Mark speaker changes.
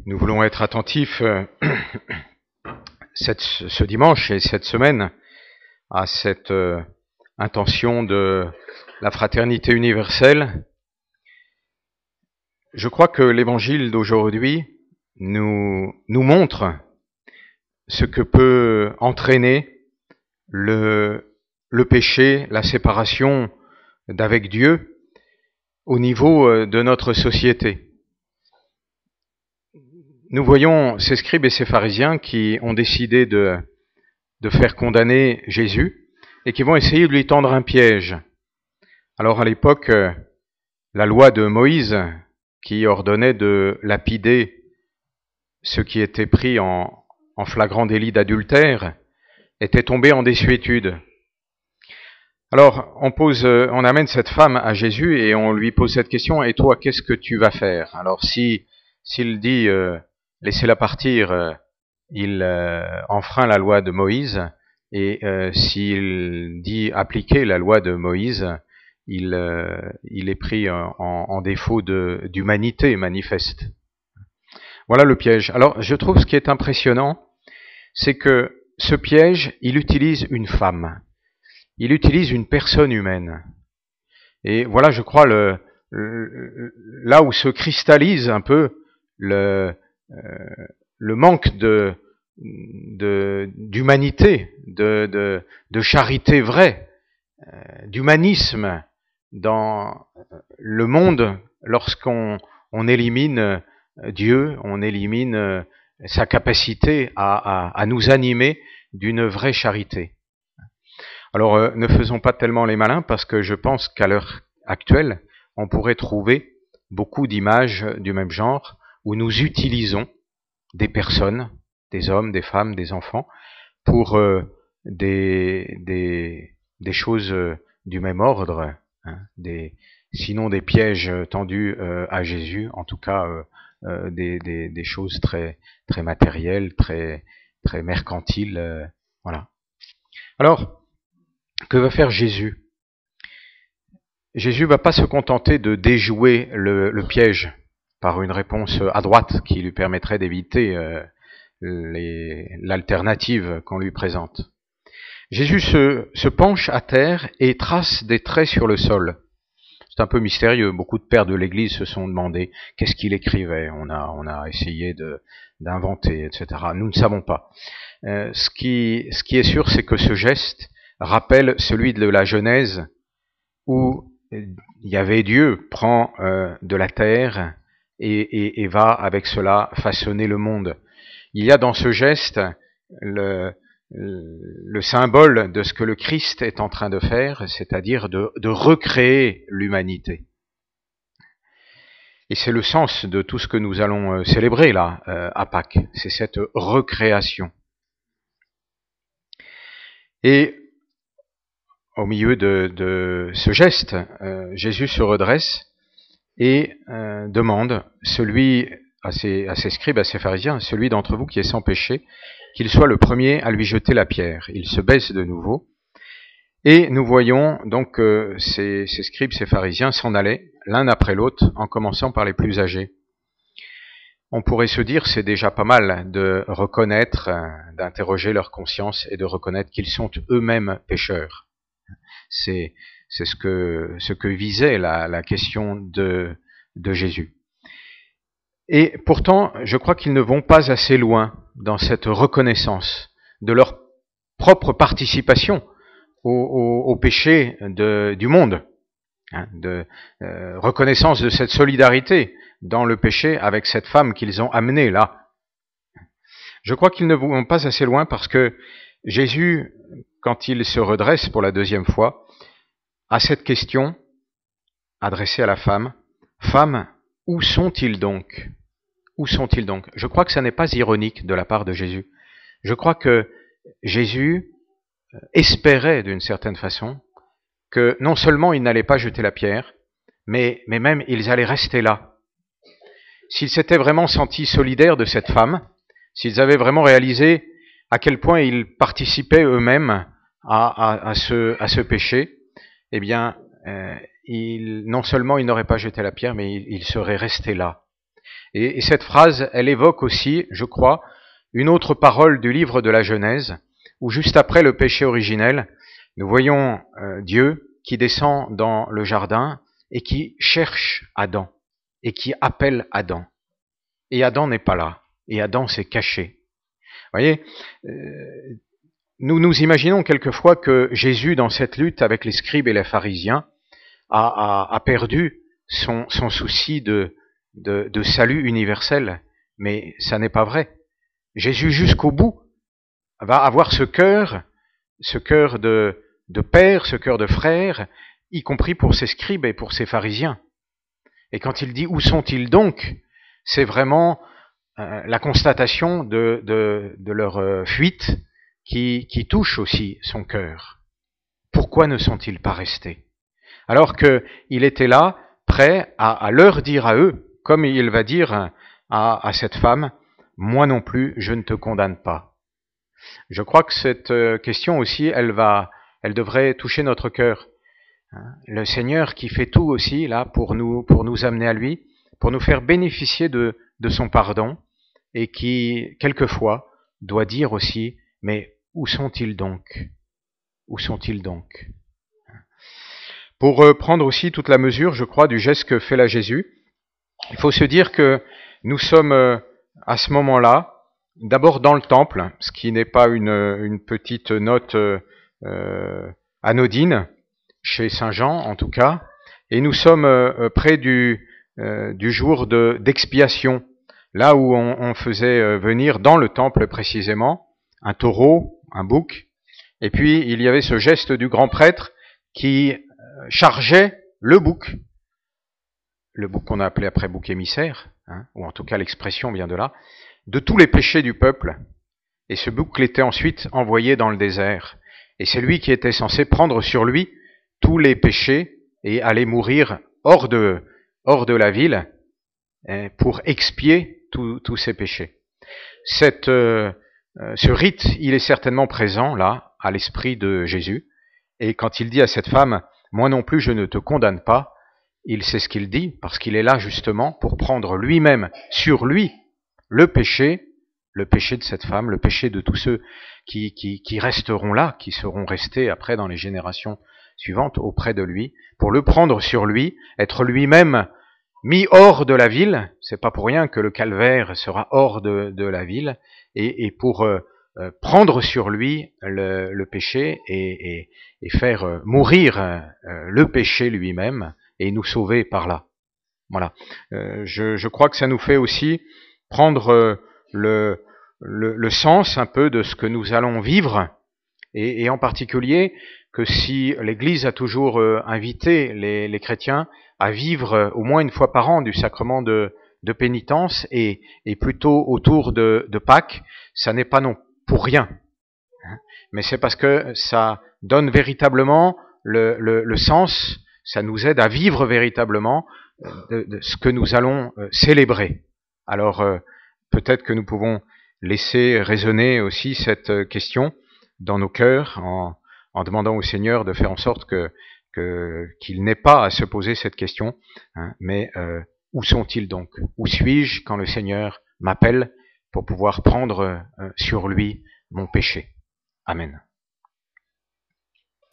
Speaker 1: Nous voulons être attentifs ce dimanche et cette semaine à cette intention de la fraternité universelle. Je crois que l'évangile d'aujourd'hui nous montre ce que peut entraîner le péché, la séparation d'avec Dieu au niveau de notre société. Nous voyons ces scribes et ces pharisiens qui ont décidé de faire condamner Jésus et qui vont essayer de lui tendre un piège. Alors à l'époque, la loi de Moïse qui ordonnait de lapider ceux qui étaient pris en flagrant délit d'adultère était tombée en désuétude. Alors on amène cette femme à Jésus et on lui pose cette question: et toi, qu'est-ce que tu vas faire? Alors s'il dit laissez-la partir, il enfreint la loi de Moïse, et s'il dit appliquer la loi de Moïse, il est pris en défaut d'humanité manifeste. Voilà le piège. Alors je trouve ce qui est impressionnant, c'est que ce piège, il utilise une femme, il utilise une personne humaine. Et voilà, je crois, là où se cristallise un peu le manque d'humanité, de charité vraie, d'humanisme dans le monde lorsqu'on élimine Dieu, on élimine sa capacité à nous animer d'une vraie charité. Alors ne faisons pas tellement les malins, parce que je pense qu'à l'heure actuelle, on pourrait trouver beaucoup d'images du même genre où nous utilisons des personnes, des hommes, des femmes, des enfants, pour des choses du même ordre, hein, sinon des pièges tendus à Jésus, en tout cas des choses très très matérielles, très très mercantiles, voilà. Alors, que va faire Jésus? Jésus va pas se contenter de déjouer le piège par une réponse adroite qui lui permettrait d'éviter l'alternative qu'on lui présente. Jésus se penche à terre et trace des traits sur le sol. C'est un peu mystérieux. Beaucoup de pères de l'Église se sont demandé qu'est-ce qu'il écrivait. On a essayé d'inventer, etc. Nous ne savons pas. Ce qui est sûr, c'est que ce geste rappelle celui de la Genèse, où Yahvé Dieu prend de la terre et va avec cela façonner le monde. Il y a dans ce geste le symbole de ce que le Christ est en train de faire, c'est-à-dire de recréer l'humanité. Et c'est le sens de tout ce que nous allons célébrer là à Pâques, c'est cette recréation. Et au milieu de ce geste, Jésus se redresse et demande à ses scribes, à ses pharisiens, celui d'entre vous qui est sans péché, qu'il soit le premier à lui jeter la pierre. Il se baisse de nouveau, et nous voyons donc ces scribes, ces pharisiens s'en allaient l'un après l'autre, en commençant par les plus âgés. On pourrait se dire, c'est déjà pas mal de reconnaître, d'interroger leur conscience et de reconnaître qu'ils sont eux-mêmes pécheurs. C'est ce que visait la question de Jésus. Et pourtant, je crois qu'ils ne vont pas assez loin dans cette reconnaissance de leur propre participation au péché du monde, hein, reconnaissance de cette solidarité dans le péché avec cette femme qu'ils ont amenée là. Je crois qu'ils ne vont pas assez loin, parce que Jésus, quand il se redresse pour la deuxième fois, a cette question adressée à la femme: Femme, où sont-ils donc? Où sont-ils donc? Je crois que ça n'est pas ironique de la part de Jésus. Je crois que Jésus espérait d'une certaine façon que non seulement ils n'allaient pas jeter la pierre, mais même ils allaient rester là. S'ils s'étaient vraiment sentis solidaires de cette femme, s'ils avaient vraiment réalisé à quel point ils participaient eux-mêmes à ce péché, eh bien, non seulement ils n'auraient pas jeté la pierre, mais ils seraient restés là. Et cette phrase, elle évoque aussi, je crois, une autre parole du livre de la Genèse, où juste après le péché originel, nous voyons Dieu qui descend dans le jardin et qui cherche Adam, et qui appelle Adam. Et Adam n'est pas là, et Adam s'est caché. Vous voyez, nous imaginons quelquefois que Jésus, dans cette lutte avec les scribes et les pharisiens, a perdu son souci de salut universel, mais ça n'est pas vrai. Jésus, jusqu'au bout, va avoir ce cœur de père, ce cœur de frère, y compris pour ses scribes et pour ses pharisiens. Et quand il dit « Où sont-ils donc ?», c'est vraiment la constatation de leur fuite qui touche aussi son cœur. Pourquoi ne sont-ils pas restés ? Alors qu'il était là, prêt à leur dire à eux, comme il va dire à cette femme, « Moi non plus, je ne te condamne pas ». Je crois que cette question aussi, elle devrait toucher notre cœur. Le Seigneur qui fait tout aussi là pour nous amener à lui, pour nous faire bénéficier de son pardon, et qui, quelquefois, doit dire aussi, mais où sont-ils donc ? Où sont-ils donc ? Pour prendre aussi toute la mesure, je crois, du geste que fait là Jésus, il faut se dire que nous sommes à ce moment-là, d'abord dans le temple, ce qui n'est pas une petite note anodine, chez Saint Jean en tout cas, et nous sommes près du jour d'expiation, là où on faisait venir dans le temple précisément un taureau, un bouc, et puis il y avait ce geste du grand prêtre qui chargeait le bouc qu'on a appelé après bouc émissaire, ou en tout cas l'expression vient de là, de tous les péchés du peuple, et ce bouc était ensuite envoyé dans le désert, et c'est lui qui était censé prendre sur lui tous les péchés et aller mourir hors de la ville pour expier tous ces péchés. Ce rite, il est certainement présent là, à l'esprit de Jésus, et quand il dit à cette femme « Moi non plus je ne te condamne pas », il sait ce qu'il dit, parce qu'il est là justement pour prendre lui-même sur lui le péché de cette femme, le péché de tous ceux qui resteront là, qui seront restés après dans les générations suivantes auprès de lui, pour le prendre sur lui, être lui-même mis hors de la ville, c'est pas pour rien que le calvaire sera hors de la ville, et pour prendre sur lui le péché et faire mourir le péché lui-même et nous sauver par là. Voilà. Je crois que ça nous fait aussi prendre le sens un peu de ce que nous allons vivre, et en particulier que si l'Église a toujours invité les chrétiens à vivre au moins une fois par an du sacrement de pénitence, et plutôt autour de Pâques, ça n'est pas non pour rien, mais c'est parce que ça donne véritablement le sens, ça nous aide à vivre véritablement de ce que nous allons célébrer. Alors peut-être que nous pouvons laisser résonner aussi cette question dans nos cœurs en demandant au Seigneur de faire en sorte qu'il n'ait pas à se poser cette question, mais où sont-ils donc ? Où suis-je quand le Seigneur m'appelle pour pouvoir prendre sur lui mon péché ? Amen.